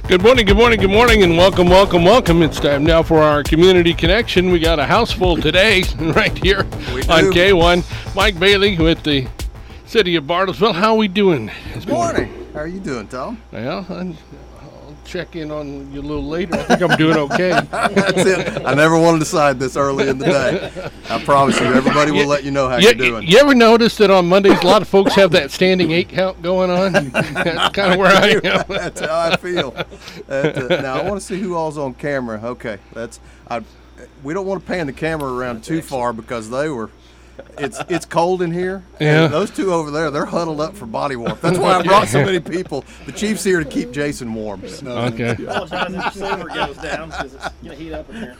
Good morning, and welcome. It's time now for our Community Connection. We got a house full today, right here on K1. Mike Bailey with the City of Bartlesville. How are we doing? Good morning. How are you doing, Tom? Well, I'll check in on you a little later. I think I'm doing okay. That's it. I never want to decide this early in the day. I promise you, everybody will let you know how you're doing. You ever notice that on Mondays, a lot of folks have that standing 8 count going on? That's kind of where I am. That's how I feel. Now, I want to see who all's on camera. Okay, we don't want to pan the camera around too far because it's cold in here. Yeah. And those two over there, they're huddled up for body warmth. That's why I brought so many people. The chief's here to keep Jason warm. So. Okay. Apologize if the silver goes down because it's going to heat up in here.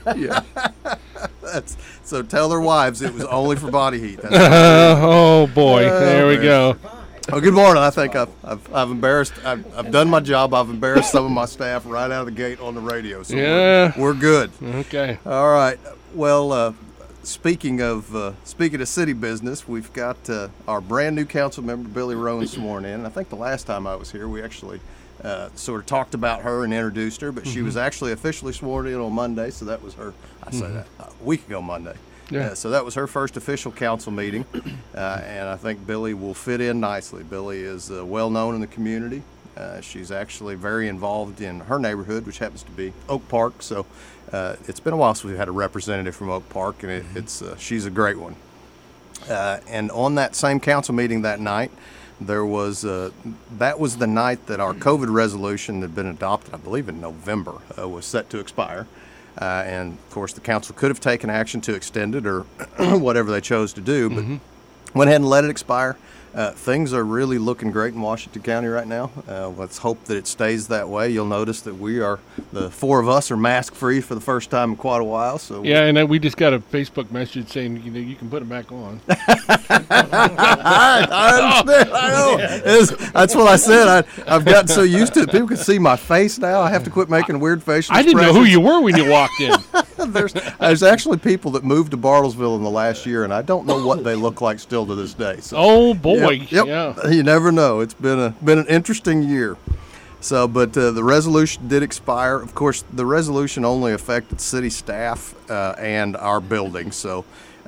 Yeah. So tell their wives it was only for body heat. Oh boy, there we go. Oh, good morning. I think I've embarrassed. I've done my job. I've embarrassed some of my staff right out of the gate on the radio. So yeah, we're good. Okay. All right. Well, speaking of city business, we've got our brand new council member Billy Rowan sworn in. I think the last time I was here, we actually sort of talked about her and introduced her, but she was actually officially sworn in on Monday. So that was her. I say that a week ago Monday. Yeah. So that was her first official council meeting, and I think Billy will fit in nicely. Billy is well known in the community. She's actually very involved in her neighborhood, which happens to be Oak Park. So it's been a while since we've had a representative from Oak Park, and she's a great one. And on that same council meeting that night, that was the night that our COVID resolution that had been adopted, I believe in November, was set to expire. And, of course, the council could have taken action to extend it or whatever they chose to do, but went ahead and let it expire. Things are really looking great in Washington County right now. Let's hope that it stays that way. You'll notice that the four of us are mask-free for the first time in quite a while. So yeah, and we just got a Facebook message saying you can put it back on. I understand. I know. That's what I said. I've gotten so used to it. People can see my face now. I have to quit making weird facial I expressions. didn't know who you were when you walked in. There's actually people that moved to Bartlesville in the last year, and I don't know what they look like still to this day. So. Oh boy! Yep. Yeah. You never know. It's been an interesting year. So, but the resolution did expire. Of course, the resolution only affected city staff and our building. So,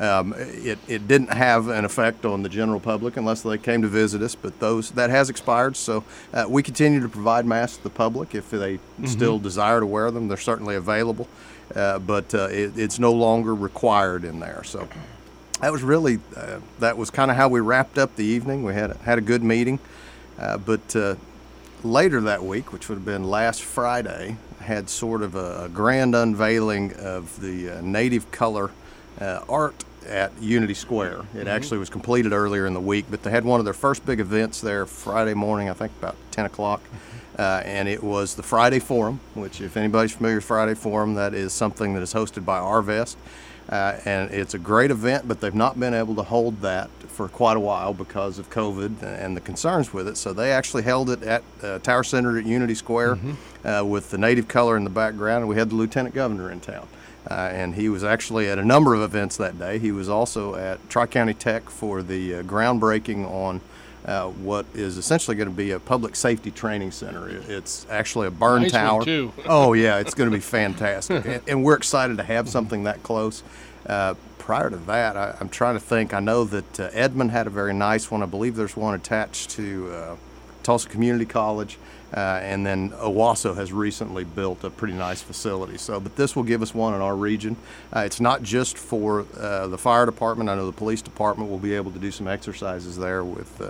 it didn't have an effect on the general public unless they came to visit us. But that has expired. So, we continue to provide masks to the public if they still desire to wear them. They're certainly available, but it's no longer required in there. So. That was really that was kind of how we wrapped up the evening. We had a good meeting, but later that week, which would have been last Friday, had sort of a grand unveiling of the native color art at Unity Square. It actually was completed earlier in the week, but they had one of their first big events there Friday morning, I think about 10 o'clock, and it was the Friday Forum, which if anybody's familiar with Friday Forum, that is something that is hosted by Arvest. And it's a great event, but they've not been able to hold that for quite a while because of COVID and the concerns with it. So they actually held it at Tower Center at Unity Square with the native color in the background. And we had the Lieutenant Governor in town. And he was actually at a number of events that day. He was also at Tri-County Tech for the groundbreaking on what is essentially going to be a public safety training center. It's actually a burn tower. One too. Oh yeah, it's going to be fantastic, and we're excited to have something that close. Prior to that, I'm trying to think. I know that Edmond had a very nice one. I believe there's one attached to Tulsa Community College, and then Owasso has recently built a pretty nice facility. So, but this will give us one in our region. It's not just for the fire department. I know the police department will be able to do some exercises there with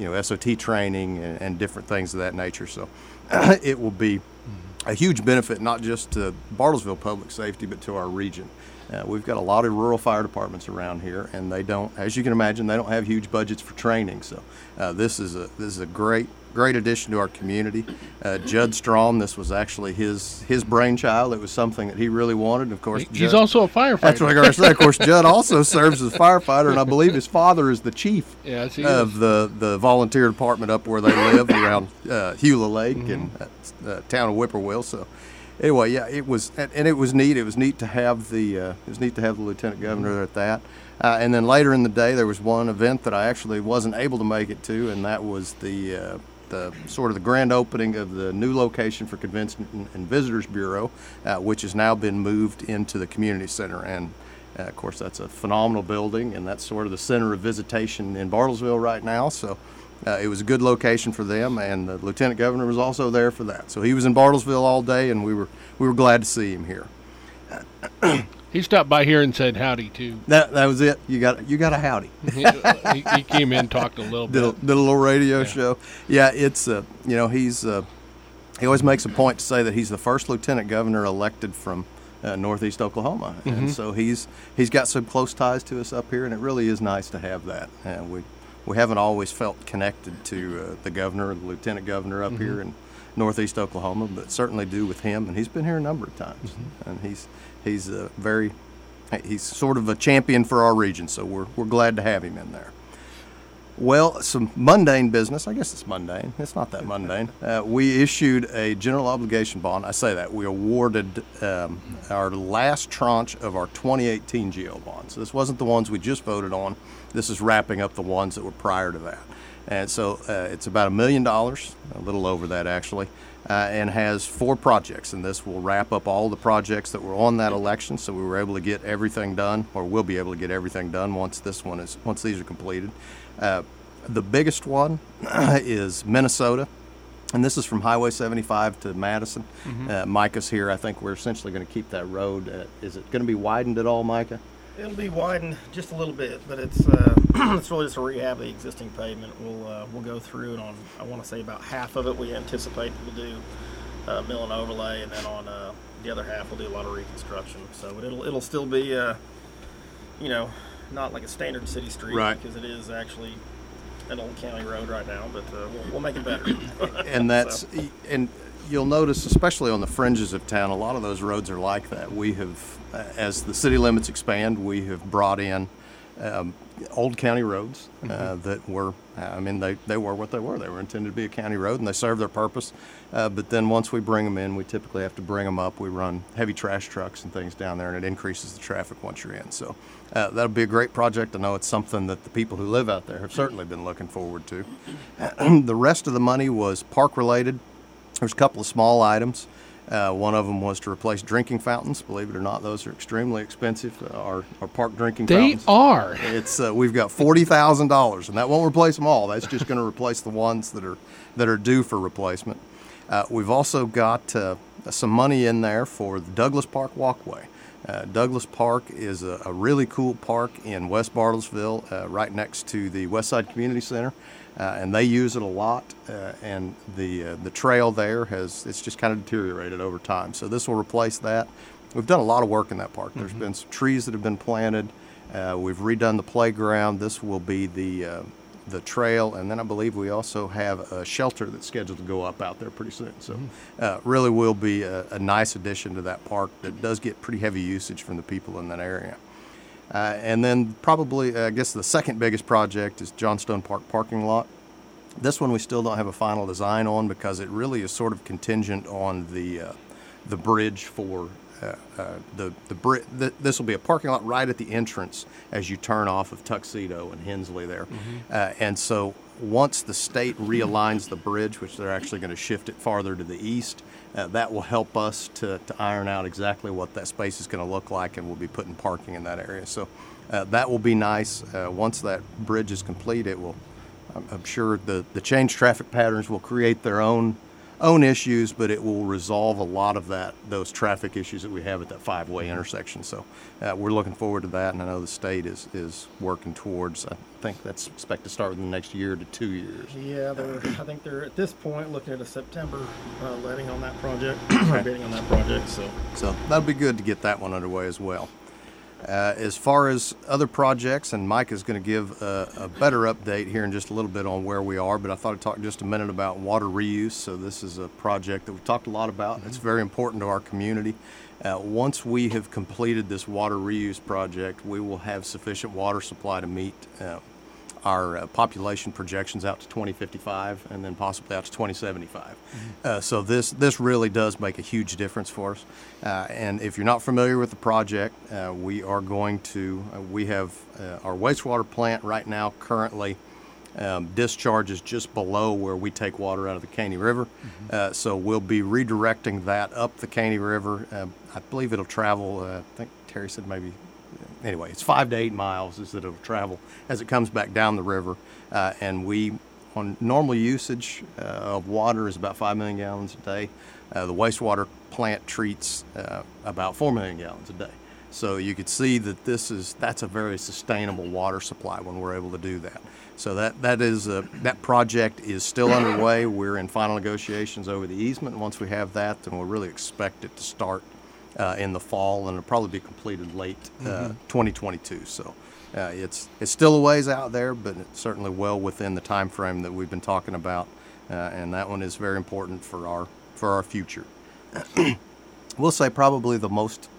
SOT training and different things of that nature. So it will be a huge benefit, not just to Bartlesville public safety, but to our region. We've got a lot of rural fire departments around here, and they don't, as you can imagine, they don't have huge budgets for training. So this is a great addition to our community. Judd Strom, this was actually his brainchild. It was something that he really wanted. Of course, he's also a firefighter. That's what I got to say. Of course, Judd also serves as a firefighter, and I believe his father is the chief of the volunteer department up where they live around Hewlett Lake and town of Whippoorwill. So. Anyway, yeah, it was neat. It was neat to have the lieutenant governor there at that. And then later in the day, there was one event that I actually wasn't able to make it to, and that was the the sort of the grand opening of the new location for Convention and Visitors Bureau, which has now been moved into the community center. And of course, that's a phenomenal building, and that's sort of the center of visitation in Bartlesville right now. So it was a good location for them, and the Lieutenant Governor was also there for that. So he was in Bartlesville all day, and we were glad to see him here. He stopped by here and said howdy too. That was it. You got a howdy. He came in, talked a little bit. Did a little radio show. Yeah, it's he always makes a point to say that he's the first Lieutenant Governor elected from Northeast Oklahoma, and so he's got some close ties to us up here, and it really is nice to have that. We haven't always felt connected to the governor or the lieutenant governor up here in Northeast Oklahoma, but certainly do with him, and he's been here a number of times, and he's sort of a champion for our region, so we're glad to have him in there. Well, some mundane business. I guess it's mundane. It's not that mundane. We issued a general obligation bond. I say that. We awarded our last tranche of our 2018 GO bonds. So this wasn't the ones we just voted on. This is wrapping up the ones that were prior to that. And so it's about $1 million, a little over that actually, and has 4 projects. And this will wrap up all the projects that were on that election. So we were able to get everything done, or will be able to get everything done once these are completed. The biggest one is Minnesota, and this is from Highway 75 to Madison. Micah's here. I think we're essentially going to keep that road. Is it going to be widened at all, Micah? It'll be widened just a little bit, but it's it's really just a rehab of the existing pavement. We'll go through it on, I want to say, about half of it we anticipate we'll do mill and overlay, and then on the other half we'll do a lot of reconstruction. So it'll still be not like a standard city street, right, because it is actually an old county road right now, but we'll make it better. And and you'll notice, especially on the fringes of town, a lot of those roads are like that. We have, as the city limits expand, we have brought in old county roads that were, they were what they were. They were intended to be a county road, and they serve their purpose. But then once we bring them in, we typically have to bring them up. We run heavy trash trucks and things down there, and it increases the traffic once you're in. So that'll be a great project. I know it's something that the people who live out there have certainly been looking forward to. The rest of the money was park-related. There's a couple of small items. One of them was to replace drinking fountains. Believe it or not, those are extremely expensive. Our park drinking fountains. They are. It's we've got $40,000, and that won't replace them all. That's just going to replace the ones that are due for replacement. We've also got some money in there for the Douglas Park Walkway. Douglas Park is a really cool park in West Bartlesville, right next to the Westside Community Center. And they use it a lot, and the trail there it's just kind of deteriorated over time. So this will replace that. We've done a lot of work in that park. There's been some trees that have been planted. We've redone the playground. This will be the trail, and then I believe we also have a shelter that's scheduled to go up out there pretty soon. So really will be a nice addition to that park that does get pretty heavy usage from the people in that area. And then probably, I guess the second biggest project is Johnstone Park parking lot. This one we still don't have a final design on because it really is sort of contingent on the bridge for this will be a parking lot right at the entrance as you turn off of Tuxedo and Hensley there. And so once the state realigns the bridge, which they're actually going to shift it farther to the east, that will help us to iron out exactly what that space is going to look like, and we'll be putting parking in that area. So that will be nice. Once that bridge is complete, it will, I'm sure the changed traffic patterns will create their own issues, but it will resolve a lot of those traffic issues that we have at that 5-way intersection. So we're looking forward to that, and I know the state is working towards, I think that's expected to start within the next year to 2 years. Yeah, I think they're at this point looking at a September letting on that project, bidding on that project. So that'll be good to get that one underway as well. As far as other projects, and Mike is going to give a better update here in just a little bit on where we are, but I thought I'd talk just a minute about water reuse. So this is a project that we've talked a lot about. It's very important to our community. Once we have completed this water reuse project, we will have sufficient water supply to meet our population projections out to 2055 and then possibly out to 2075. So this really does make a huge difference for us. And if you're not familiar with the project, we have our wastewater plant right now currently discharges just below where we take water out of the Caney River. So we'll be redirecting that up the Caney River. I believe it'll travel, I think Terry said maybe, anyway, it's 5 to 8 miles is that it'll travel as it comes back down the river. And we, on normal usage of water is about 5 million gallons a day. The wastewater plant treats about 4 million gallons a day. So you could see that that's a very sustainable water supply when we're able to do that. So that project is still underway. We're in final negotiations over the easement. And once we have that, then we'll really expect it to start in the fall, and it'll probably be completed late 2022. So it's still a ways out there, but it's certainly well within the time frame that we've been talking about, and that one is very important for our future. We'll say probably the most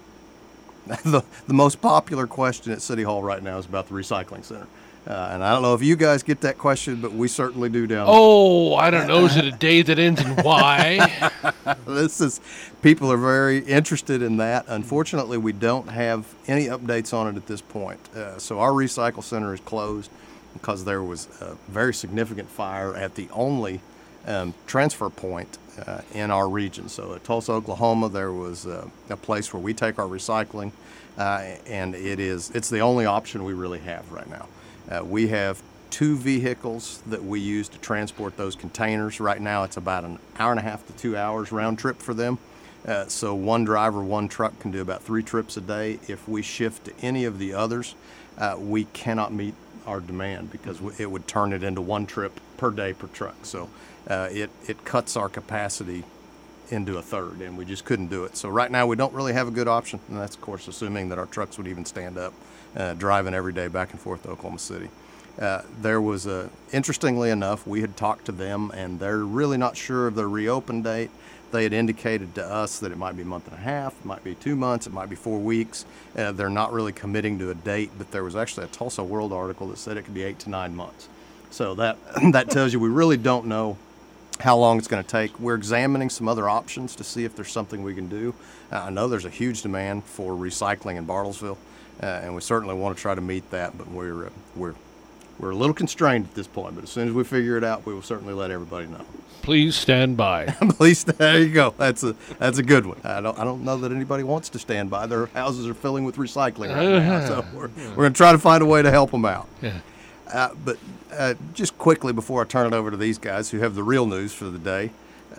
popular question at City Hall right now is about the recycling center. And I don't know if you guys get that question, but we certainly do down there. Oh, I don't know. Is it a day that ends in Y? People are very interested in that. Unfortunately, we don't have any updates on it at this point. So our recycle center is closed because there was a very significant fire at the only transfer point in our region. So at Tulsa, Oklahoma, there was a place where we take our recycling, and it's the only option we really have right now. We have 2 vehicles that we use to transport those containers. Right now, it's about an hour and a half to 2 hours round trip for them. So one driver, one truck can do about 3 trips a day. If we shift to any of the others, we cannot meet our demand because it would turn it into 1 trip per day per truck. So it cuts our capacity into a third, and we just couldn't do it. So right now, we don't really have a good option, and that's, of course, assuming that our trucks would even stand up. Driving every day back and forth to Oklahoma City. There was interestingly enough, we had talked to them, and they're really not sure of their reopen date. They had indicated to us that it might be a month and a half, it might be 2 months, it might be 4 weeks. They're not really committing to a date, but there was actually a Tulsa World article that said it could be 8 to 9 months. So that tells you we really don't know how long it's going to take. We're examining some other options to see if there's something we can do. I know there's a huge demand for recycling in Bartlesville. And we certainly want to try to meet that, but we're a little constrained at this point. But as soon as we figure it out, we will certainly let everybody know. Please stand by. There you go. That's a good one. I don't know that anybody wants to stand by. Their houses are filling with recycling right now, so we're going to try to find a way to help them out. Yeah. But just quickly before I turn it over to these guys who have the real news for the day,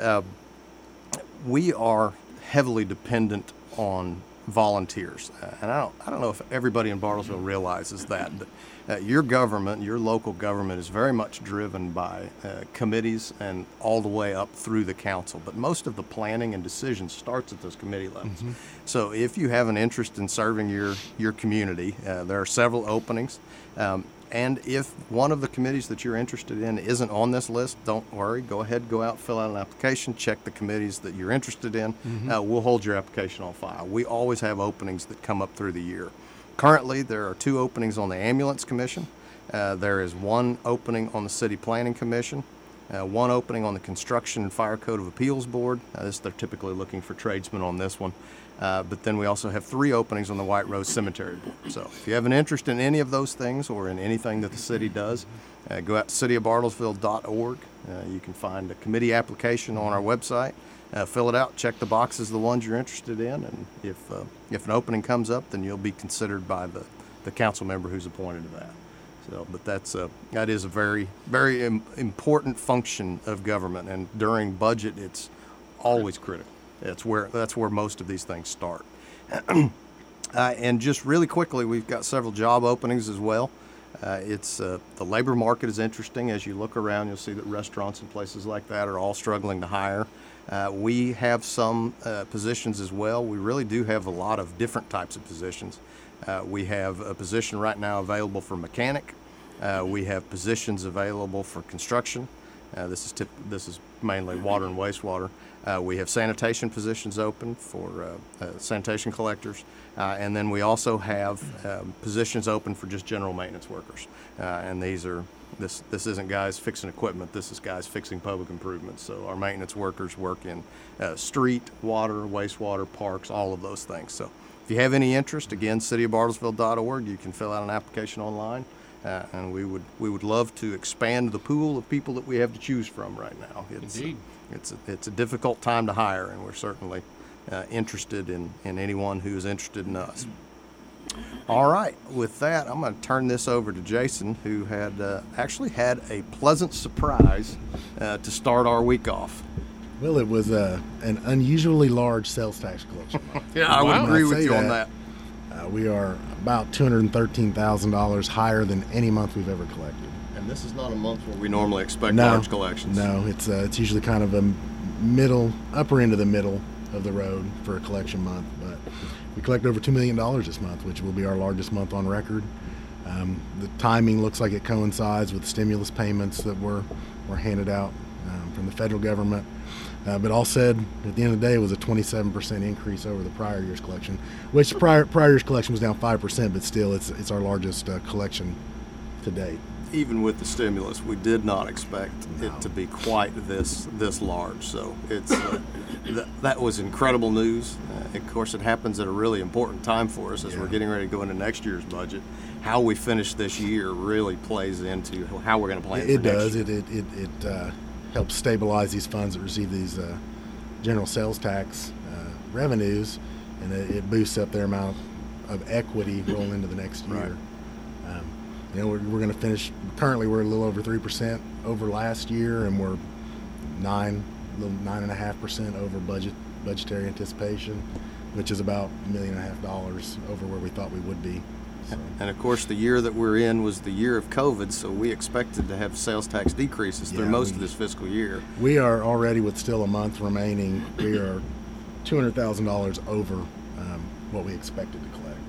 we are heavily dependent on volunteers. And I don't know if everybody in Bartlesville realizes that, but your government, your local government is very much driven by committees and all the way up through the council. But most of the planning and decision starts at those committee levels. So if you have an interest in serving your community, there are several openings. And if one of the committees that you're interested in isn't on this list, don't worry. Go ahead, go out, fill out an application, check the committees that you're interested in. We'll hold your application on file. We always have openings that come up through the year. Currently, there are 2 openings on the Ambulance Commission. There is 1 opening on the City Planning Commission, 1 opening on the Construction and Fire Code of Appeals Board. They're typically looking for tradesmen on this one. But then we also have 3 openings on the White Rose Cemetery Board. So if you have an interest in any of those things or in anything that the city does, go out to cityofbartlesville.org. You can find a committee application on our website. Fill it out, check the boxes, the ones you're interested in, and if an opening comes up, then you'll be considered by the council member who's appointed to that. So, but that is a very, very important function of government, and during budget, it's always critical. That's where most of these things start. And just really quickly, we've got several job openings as well. The labor market is interesting. As you look around, you'll see that restaurants and places like that are all struggling to hire. We have some positions as well. We really do have a lot of different types of positions. We have a position right now available for mechanic. We have positions available for construction. This is mainly water and wastewater. We have sanitation positions open for sanitation collectors, and then we also have positions open for just general maintenance workers. And this isn't guys fixing equipment. This is guys fixing public improvements. So our maintenance workers work in street, water, wastewater, parks, all of those things. So if you have any interest, again, cityofbartlesville.org. You can fill out an application online. and we would love to expand the pool of people that we have to choose from right now. Indeed. It's a difficult time to hire, and we're certainly interested in anyone who is interested in us. All right, with that, I'm going to turn this over to Jason, who had actually had a pleasant surprise to start our week off. Well, it was an unusually large sales tax collection month. Yeah, I would agree with you on that. We are about $213,000 higher than any month we've ever collected. And this is not a month where we normally expect large collections. No, it's usually kind of a upper end of the middle of the road for a collection month. But we collected over $2 million this month, which will be our largest month on record. The timing looks like it coincides with stimulus payments that were handed out from the federal government. But all said, at the end of the day, it was a 27% increase over the prior year's collection, which prior year's collection was down 5%, but still it's our largest collection to date. Even with the stimulus, we did not expect it to be quite this large. So it's that was incredible news. Of course, it happens at a really important time for us as we're getting ready to go into next year's budget. How we finish this year really plays into how we're going to plan for next year. It helps stabilize these funds that receive these general sales tax revenues, and it boosts up their amount of equity rolling into the next year. Right. We're going to finish. Currently, we're a little over 3% over last year, and we're 9.5% over budgetary anticipation, which is about $1.5 million over where we thought we would be. So. And of course, the year that we're in was the year of COVID, so we expected to have sales tax decreases through most of this fiscal year. We are already, with still a month remaining, we are $200,000 over what we expected to collect.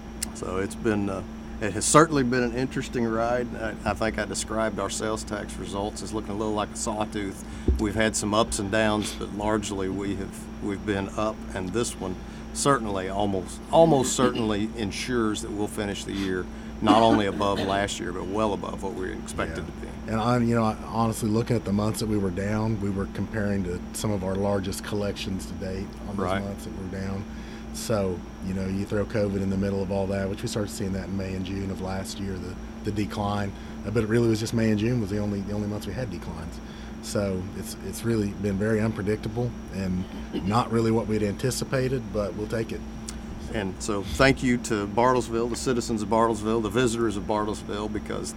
So it's been. It has certainly been an interesting ride. I think I described our sales tax results as looking a little like a sawtooth. We've had some ups and downs, but largely we've been up, and this one certainly almost certainly ensures that we'll finish the year not only above last year, but well above what we expected to be. And honestly, looking at the months that we were down, we were comparing to some of our largest collections to date on those months that we're down. So, you throw COVID in the middle of all that, which we started seeing that in May and June of last year, the decline. But it really was just May and June was the only months we had declines. So it's really been very unpredictable and not really what we'd anticipated, but we'll take it. And so thank you to Bartlesville, the citizens of Bartlesville, the visitors of Bartlesville, because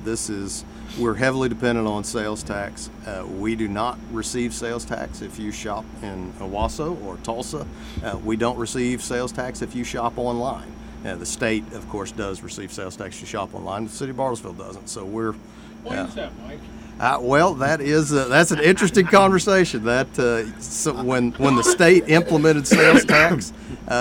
we're heavily dependent on sales tax. We do not receive sales tax if you shop in Owasso or Tulsa. We don't receive sales tax if you shop online. The state, of course, does receive sales tax if you shop online. The city of Bartlesville doesn't. So we're... Why is that, Mike? Well, that's an interesting conversation. So when the state implemented sales tax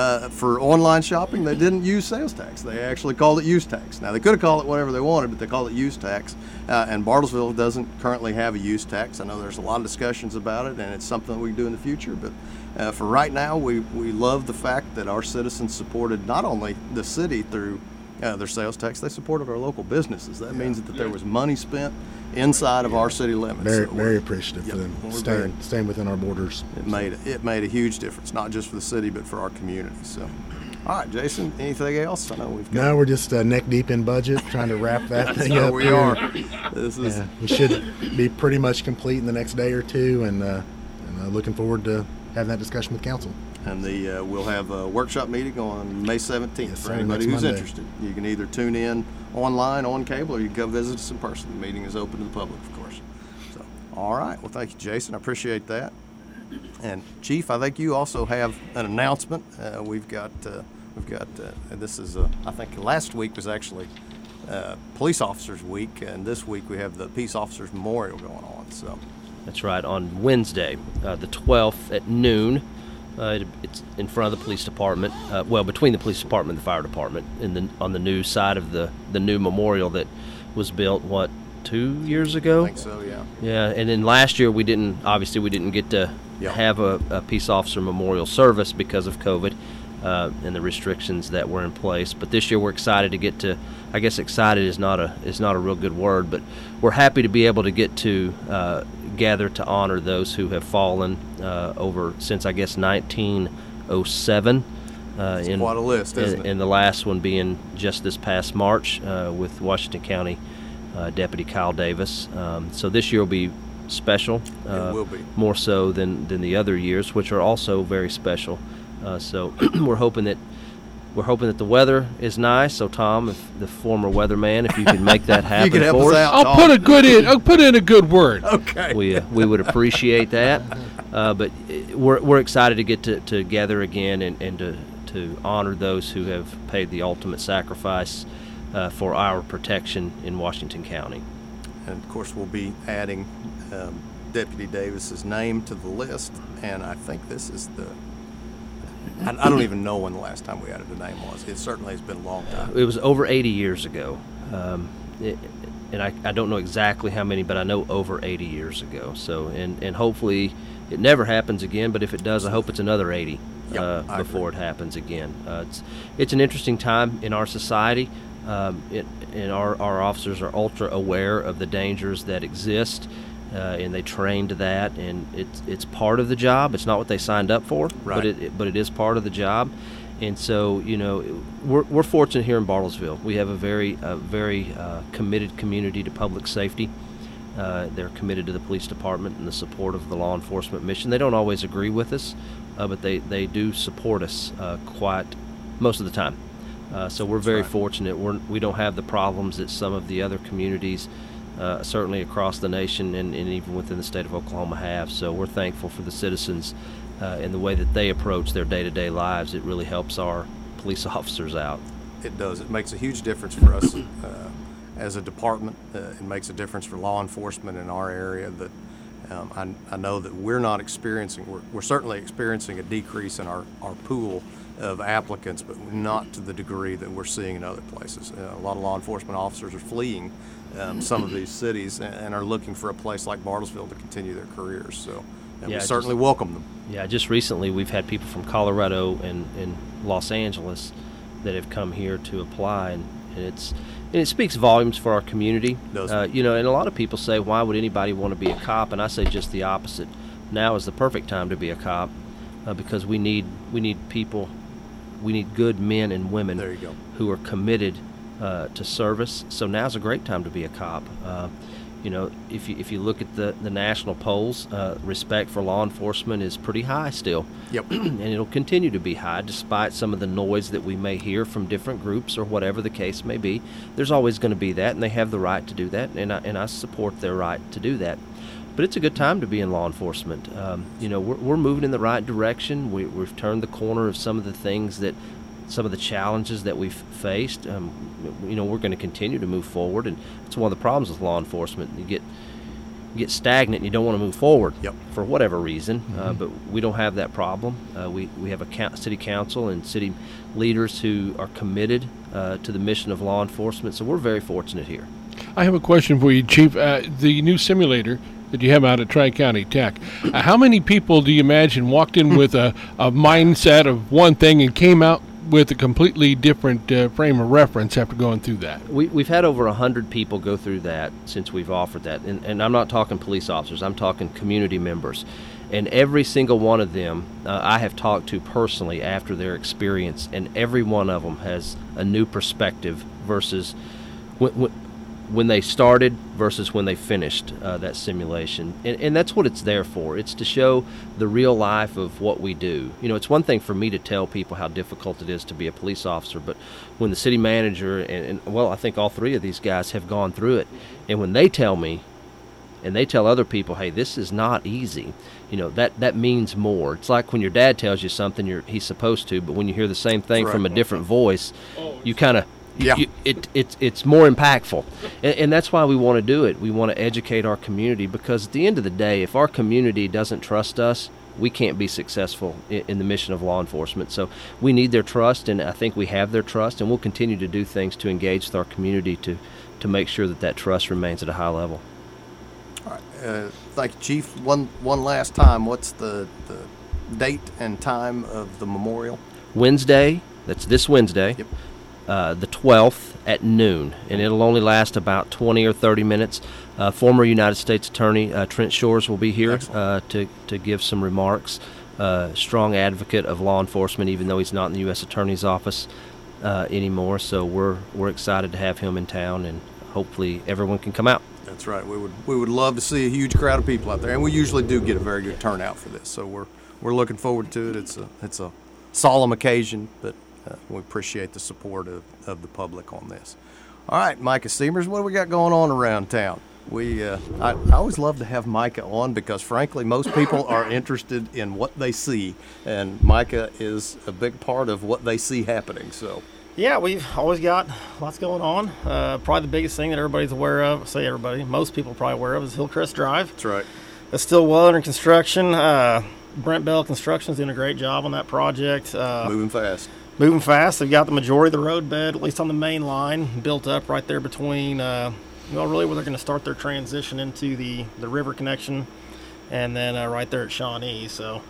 for online shopping, they didn't use sales tax. They actually called it use tax. Now, they could have called it whatever they wanted, but they called it use tax. And Bartlesville doesn't currently have a use tax. I know there's a lot of discussions about it, and it's something that we can do in the future. But for right now, we love the fact that our citizens supported not only the city through their sales tax, they supported our local businesses. That means that there was money spent inside of our city limits. Very appreciative for them staying within our borders. It made a huge difference, not just for the city, but for our community. So, all right, Jason, anything else? I know we're just neck deep in budget, trying to wrap that thing up. We are. We should be pretty much complete in the next day or two, and looking forward to having that discussion with council. And we'll have a workshop meeting on May 17th for anybody who's interested. You can either tune in online on cable, or you can come visit us in person. The meeting is open to the public, of course. So, all right. Well, thank you, Jason. I appreciate that. And Chief, I think you also have an announcement. We've got this is I think last week was actually Police Officers Week, and this week we have the Peace Officers Memorial going on. So that's right. On Wednesday, the 12th at noon. It's in front of the police department, between the police department and the fire department, on the new side of the new memorial that was built, 2 years ago? I think so, yeah. Yeah, and then last year we didn't get to have a peace officer memorial service because of COVID and the restrictions that were in place. But this year we're excited to get to, I guess excited is not a real good word, but we're happy to be able to get to gather to honor those who have fallen over since, I guess, 1907. It's quite a list, isn't it? And the last one being just this past March with Washington County Deputy Kyle Davis. So this year will be special. It will be. More so than the other years, which are also very special. So we're hoping that the weather is nice. So Tom, if the former weatherman, if you can make that happen You can help for us us, out. I'll put in a good word. Okay. we would appreciate that. But we're excited to get to gather again and to honor those who have paid the ultimate sacrifice for our protection in Washington County. And of course, we'll be adding Deputy Davis's name to the list, and I think this is I don't even know when the last time we added a name was. It certainly has been a long time. It was over 80 years ago. And I don't know exactly how many, but I know over 80 years ago. So, and hopefully it never happens again, but if it does, I hope it's another 80 before it happens again. It's an interesting time in our society, and our officers are ultra aware of the dangers that exist, and they train to that, and it's part of the job. It's not what they signed up for, right. but it is part of the job. And so, we're fortunate here in Bartlesville. We have a very committed community to public safety. They're committed to the police department and the support of the law enforcement mission. They don't always agree with us, but they do support us quite most of the time. So we're very fortunate. We don't have the problems that some of the other communities, certainly across the nation and even within the state of Oklahoma, have. So we're thankful for the citizens and the way that they approach their day-to-day lives. It really helps our police officers out. It does. It makes a huge difference for us as a department. It makes a difference for law enforcement in our area. That I know that we're not experiencing. We're certainly experiencing a decrease in our pool of applicants, but not to the degree that we're seeing in other places. A lot of law enforcement officers are fleeing some of these cities and are looking for a place like Bartlesville to continue their careers. So we certainly welcome them. Yeah, just recently we've had people from Colorado and Los Angeles that have come here to apply, and it speaks volumes for our community. It does. And a lot of people say, why would anybody want to be a cop? And I say just the opposite. Now is the perfect time to be a cop because we need people. We need good men and women who are committed to service. So now's a great time to be a cop. If you look at the national polls, respect for law enforcement is pretty high still. Yep. And it'll continue to be high despite some of the noise that we may hear from different groups or whatever the case may be. There's always going to be that, and they have the right to do that, and I support their right to do that. But it's a good time to be in law enforcement. We're moving in the right direction. We've turned the corner of some of the challenges that we've faced. We're going to continue to move forward, and it's one of the problems with law enforcement. You get stagnant and you don't want to move forward for whatever reason, but we don't have that problem. We have a city council and city leaders who are committed to the mission of law enforcement, so we're very fortunate here. I have a question for you, Chief. The new simulator that you have out at Tri-County Tech, how many people do you imagine walked in with a mindset of one thing and came out with a completely different frame of reference after going through that? We've had over 100 people go through that since we've offered that. And I'm not talking police officers, I'm talking community members. And every single one of them I have talked to personally after their experience, and every one of them has a new perspective versus when they started versus when they finished that simulation. And that's what it's there for. It's to show the real life of what we do. It's one thing for me to tell people how difficult it is to be a police officer, but when the city manager and I think all three of these guys have gone through it, and when they tell me and they tell other people, hey, this is not easy, that means more. It's like when your dad tells you something he's supposed to, but when you hear the same thing from a different voice, you kind of it's more impactful, and that's why we want to do it. We want to educate our community, because at the end of the day, if our community doesn't trust us, we can't be successful in the mission of law enforcement. So we need their trust, and I think we have their trust, and we'll continue to do things to engage with our community to make sure that trust remains at a high level. All right. Thank you, Chief. One last time, what's the date and time of the memorial? Wednesday, that's this Wednesday. Yep. The 12th at noon, and it'll only last about 20 or 30 minutes. Former United States Attorney Trent Shores will be here to give some remarks. Strong advocate of law enforcement, even though he's not in the U.S. Attorney's office anymore. So we're excited to have him in town, and hopefully everyone can come out. That's right. We would love to see a huge crowd of people out there, and we usually do get a very good turnout for this. So we're looking forward to it. It's a solemn occasion, but we appreciate the support of the public on this. All right, Micah Steamers, what do we got going on around town? I always love to have Micah on because, frankly, most people are interested in what they see, and Micah is a big part of what they see happening. So. Yeah, we've always got lots going on. Probably the biggest thing that everybody's aware of, most people are probably aware of, is Hillcrest Drive. That's right. It's still well under construction. Brent Bell Construction's doing a great job on that project. Moving fast. Moving fast. They've got the majority of the road bed, at least on the main line, built up right there between, really where they're going to start their transition into the river connection, and then right there at Shawnee. So,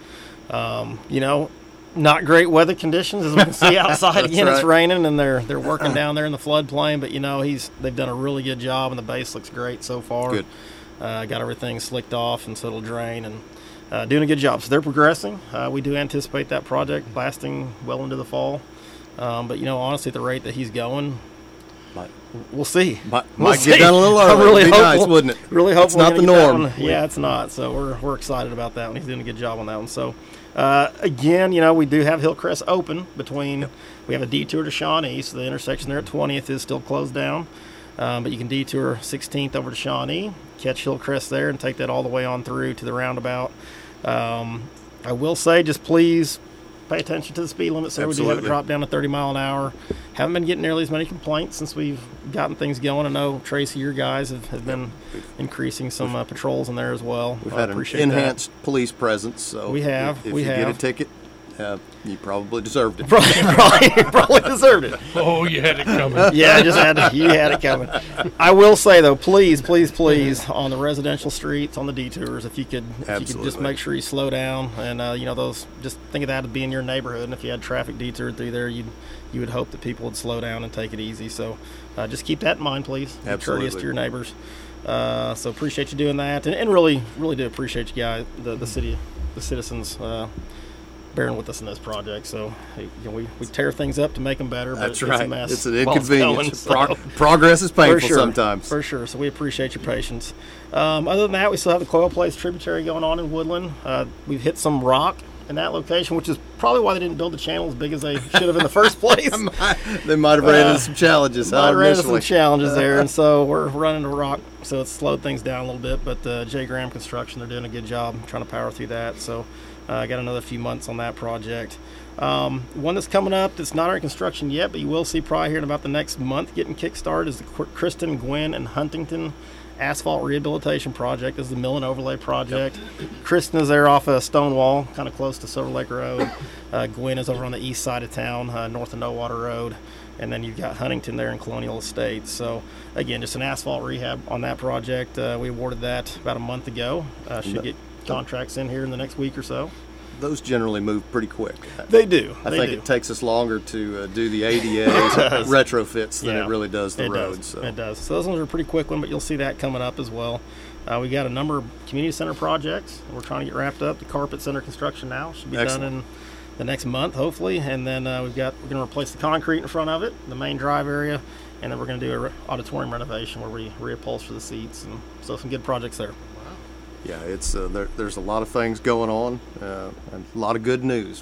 not great weather conditions, as we can see outside. Again, right. It's raining, and they're working down there in the floodplain. But they've done a really good job, and the base looks great so far. Good. Got everything slicked off, and so it'll drain, and doing a good job. So they're progressing. We do anticipate that project lasting well into the fall. But honestly, at the rate that he's going, we'll see. Might get done a little early. Really It'd be nice, wouldn't it? Really hope it's not the norm. Yeah, it's not. So we're excited about that one. He's doing a good job on that one. So. Again, we do have Hillcrest open between, we have a detour to Shawnee, so the intersection there at 20th is still closed down, but you can detour 16th over to Shawnee, catch Hillcrest there, and take that all the way on through to the roundabout. I will say, just please pay attention to the speed limit, sir. Absolutely. We do have it dropped down to 30 mile an hour. Haven't been getting nearly as many complaints since we've gotten things going. I know, Tracy, your guys have been increasing some patrols in there as well. We've had an enhanced police presence, so we have. If you get a ticket, you probably deserved it. Probably deserved it. Oh, you had it coming. Yeah, you had it coming. I will say, though, please, on the residential streets, on the detours, if you could just make sure you slow down, and those, just think of that as being your neighborhood, and if you had traffic detoured through there, you would hope that people would slow down and take it easy. So just keep that in mind, please. Be courteous to your neighbors. So appreciate you doing that, and really do appreciate you guys, the city, the citizens, bearing with us in this project. So we tear things up to make them better, but That's it's right. a mess. It's an inconvenience. Progress is painful sometimes. For sure. So we appreciate your patience. Other than that, we still have the Coil Place tributary going on in Woodland. We've hit some rock in that location, which is probably why they didn't build the channel as big as they should have in the first place. They might have ran into some challenges. There, and so we're running to rock, so it's slowed things down a little bit. But J. Graham Construction, they're doing a good job trying to power through that. So I got another few months on that project. One that's coming up that's not under construction yet, but you will see probably here in about the next month getting kick-started, is the Kristen, Gwynn, and Huntington Asphalt Rehabilitation Project. This is the mill and overlay project. Yep. Kristen is there off of Stonewall, kind of close to Silver Lake Road. Gwynn is over on the east side of town, north of No Water Road. And then you've got Huntington there in Colonial Estates. So, again, just an asphalt rehab on that project. We awarded that about a month ago. Should get contracts in here in the next week or so. Those generally move pretty quick. They do. I think it takes us longer to do the ADA retrofits than it really does the roads. So. It does. So those ones are a pretty quick one, but you'll see that coming up as well. We got a number of community center projects we're trying to get wrapped up. The Carpet Center construction now should be done in the next month, hopefully. And then we're going to replace the concrete in front of it, the main drive area, and then we're going to do an auditorium renovation where we reupholster the seats. And so some good projects there. Yeah, it's there's a lot of things going on, and a lot of good news.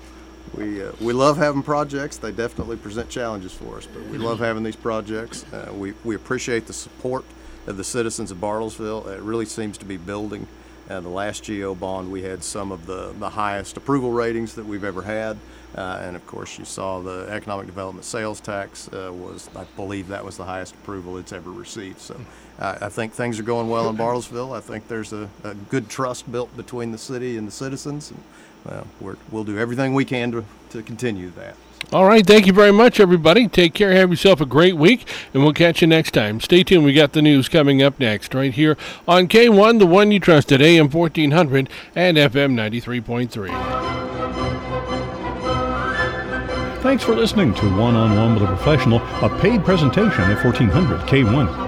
We love having projects. They definitely present challenges for us, but we love having these projects. We appreciate the support of the citizens of Bartlesville. It really seems to be building. The last GO bond, we had some of the highest approval ratings that we've ever had. And of course, you saw the economic development sales tax I believe that was the highest approval it's ever received. So I think things are going well in Bartlesville. I think there's a good trust built between the city and the citizens. And, we'll do everything we can to continue that. All right. Thank you very much, everybody. Take care. Have yourself a great week, and we'll catch you next time. Stay tuned. We got the news coming up next right here on K1, the one you trusted, AM 1400 and FM 93.3. Thanks for listening to One-on-One with a Professional, a paid presentation of 1400 K1.